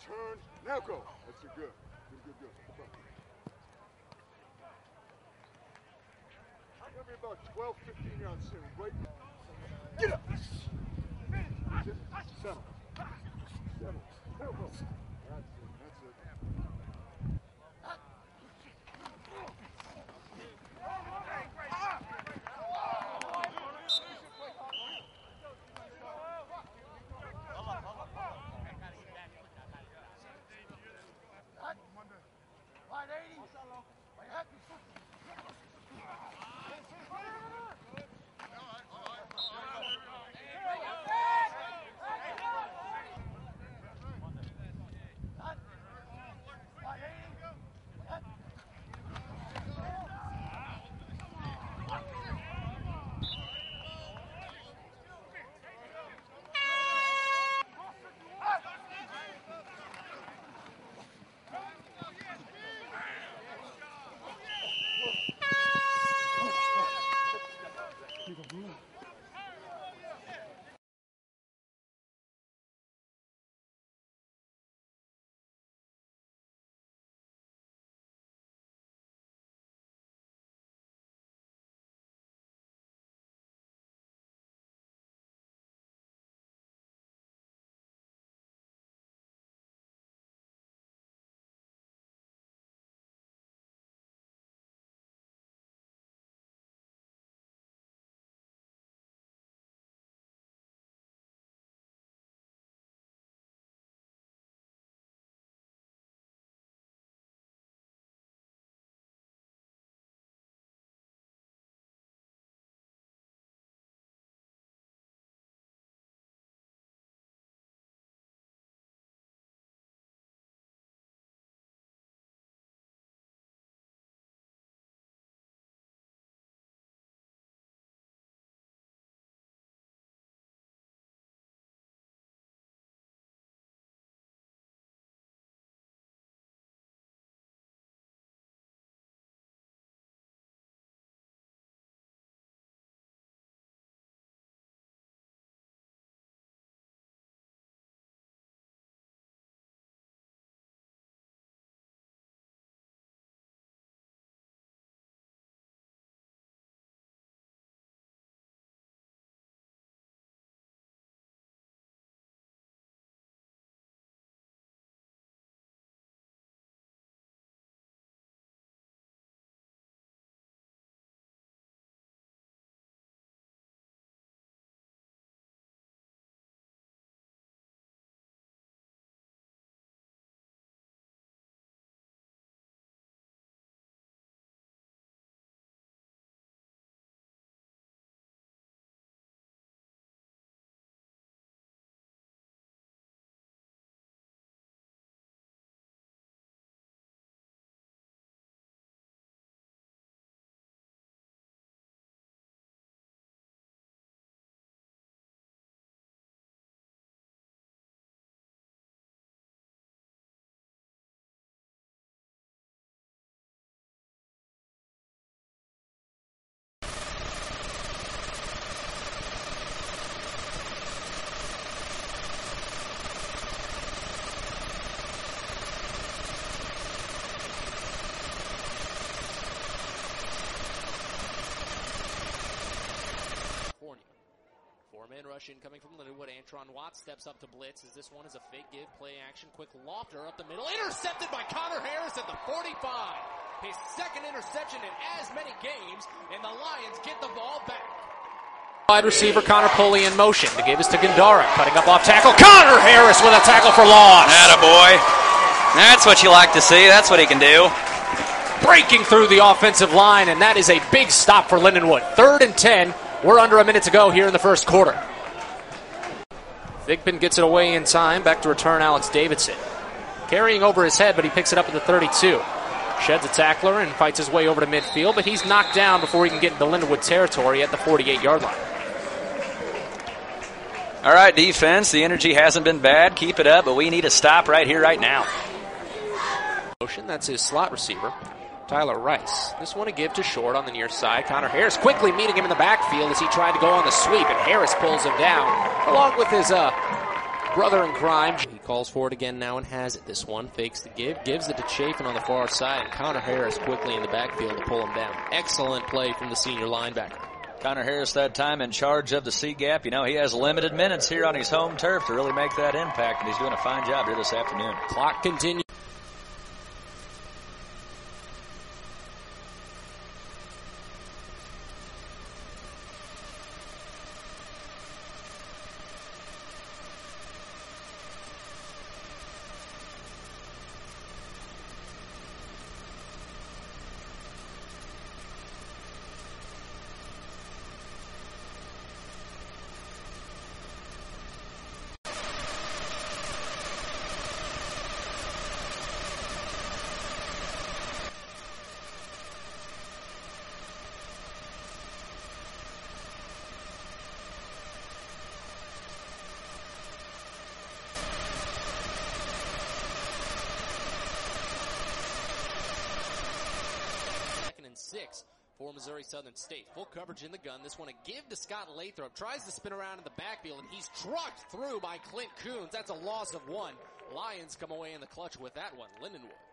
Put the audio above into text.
turn. Now go. That's it. Good. Good. Maybe about 12, 15 yards in. Right. Get up. That's it. Settle. Now go. That's it. Four-man rush in coming from Lindenwood. Antron Watts steps up to blitz as this one is a fake give, play action, quick lofter up the middle. Intercepted by Connor Harris at the 45. His second interception in as many games, and the Lions get the ball back. Wide receiver Connor Pulley in motion to give us to Gandara, cutting up off tackle. Connor Harris with a tackle for loss. Attaboy. That's what you like to see. That's what he can do. Breaking through the offensive line, and that is a big stop for Lindenwood. 3rd and 10. We're under a minute to go here in the first quarter. Thigpen gets it away in time. Back to return Alex Davidson. Carrying over his head, but he picks it up at the 32. Sheds a tackler and fights his way over to midfield, but he's knocked down before he can get into Lindenwood territory at the 48-yard line. All right, defense, the energy hasn't been bad. Keep it up, but we need a stop right here, right now. That's his slot receiver, Tyler Rice. This one a give to short on the near side. Connor Harris quickly meeting him in the backfield as he tried to go on the sweep, and Harris pulls him down, along with his brother in crime. He calls for it again now and has it. This one fakes the give, gives it to Chafin on the far side, and Connor Harris quickly in the backfield to pull him down. Excellent play from the senior linebacker. Connor Harris that time in charge of the C-gap. You know, he has limited minutes here on his home turf to really make that impact, and he's doing a fine job here this afternoon. Clock continues. For Missouri Southern State. Full coverage in the gun. This one a give to Scott Lathrop. Tries to spin around in the backfield, and he's trucked through by Clint Coons. That's a loss of 1. Lions come away in the clutch with that one. Lindenwood.